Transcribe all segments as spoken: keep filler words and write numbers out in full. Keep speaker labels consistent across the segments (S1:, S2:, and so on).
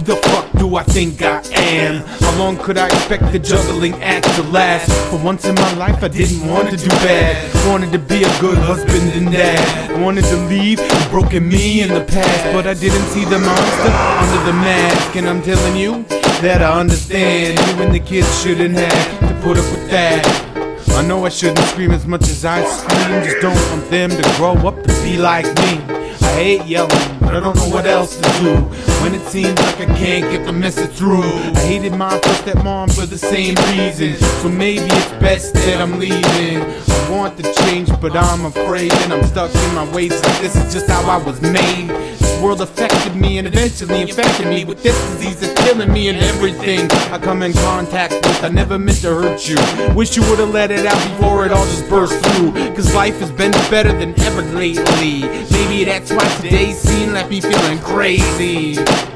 S1: the fuck do I think I am? How long could I expect the juggling act to last? For once in my life I didn't want to do bad. Wanted to be a good husband and dad. I wanted to leave the broken me in the past, but I didn't see the monster under the mask. And I'm telling you that I understand. You and the kids shouldn't have to put up with that. I know I shouldn't scream as much as I scream. Just don't want them to grow up to be like me. I hate yelling, but I don't know what else to do when it seems like I can't get the message through. I hated my first stepmom for the same reason, so maybe it's best that I'm leaving. I want to change, but I'm afraid, and I'm stuck in my ways like this is just how I was made. This world affected me and eventually infected me with this disease that's killing me and everything I come in contact with. I never meant to hurt you. Wish you would've let it out before it all just burst through, cause life has been better than ever lately. Maybe that's why today's scene left me feeling crazy.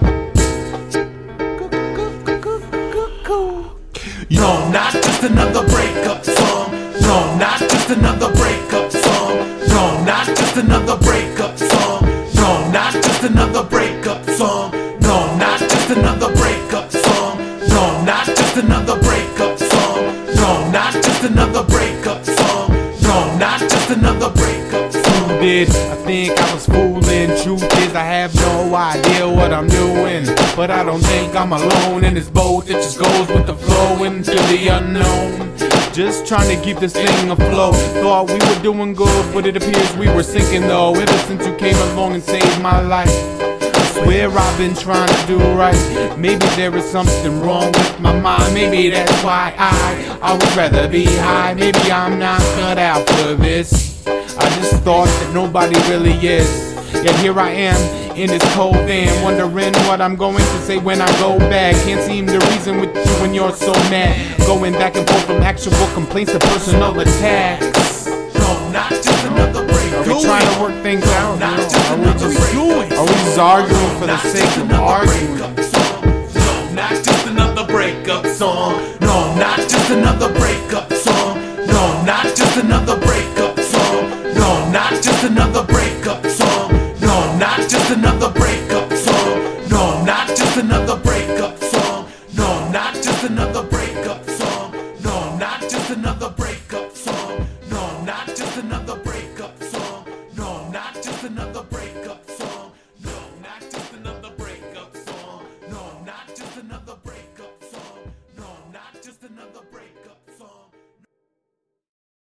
S2: No, not just another breakup song. No, not just another breakup song. No, not just another breakup song. No, not just another breakup song. No, not just another breakup song. No, not just another breakup song. No, not just another breakup song. No, not just another breakup song.
S1: Did I think I was fooling? Truth is I have no idea what I'm doing, but I don't think I'm alone in this boat that just goes with the flow into the unknown. Just trying to keep this thing afloat. Thought we were doing good, but it appears we were sinking though. Ever since you came along and saved my life, I swear I've been trying to do right. Maybe there is something wrong with my mind. Maybe that's why I I would rather be high. Maybe I'm not cut out for this. I just thought that nobody really is. Yet here I am in this cold van, wondering what I'm going to say when I go back. Can't seem to reason with you when you're so mad. Going back and forth from actual complaints to personal attacks.
S2: No, not just another breakup.
S1: Are we trying to work things out?
S2: Not
S1: You know?
S2: just
S1: Are we
S2: another
S1: just
S2: breakup.
S1: Are we just arguing for the sake of arguing?
S2: No, not just another breakup song. No, not just another breakup song. No, not just another breakup song. No, not just another